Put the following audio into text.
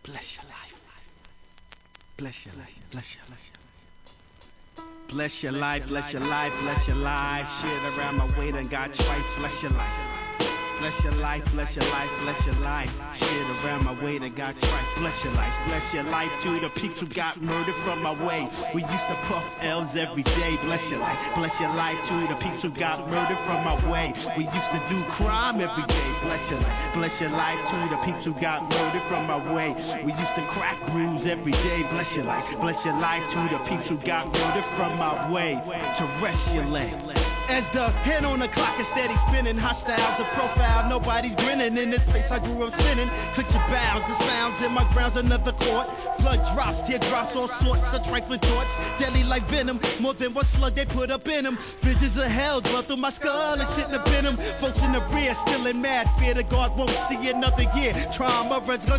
Bless your life. Bless your life. Bless your life. Bless your life, bless your life, bless your life. Shit around my way done got tripe. Bless your life. Bless your life, bless your life, bless your life. Shit around my way done got tripe. Bless your life to the peeps who got murdered from my way. We used to puff L's every day. Bless your life to the peeps who got murdered from my way. We used to do crime every day. Bless your life to the peeps who got murdered from my way. We used to crack grooves every day. Bless your life to the peeps who got murdered from my way. Terrestrial. As the hand on the clock is steady spinning, hostiles, the profile, nobody's grinning. In this place I grew up sinning. Click your bows, the sounds in my grounds, another chord. Blood drops, teardrops, all sorts of trifling thoughts. Deadly like venom, more than one slug they put up in them. Visions of hell dwell through my skull, it shouldn't have been them. Folks in the rear still in mad fear, the guard won't see another year. Trauma runs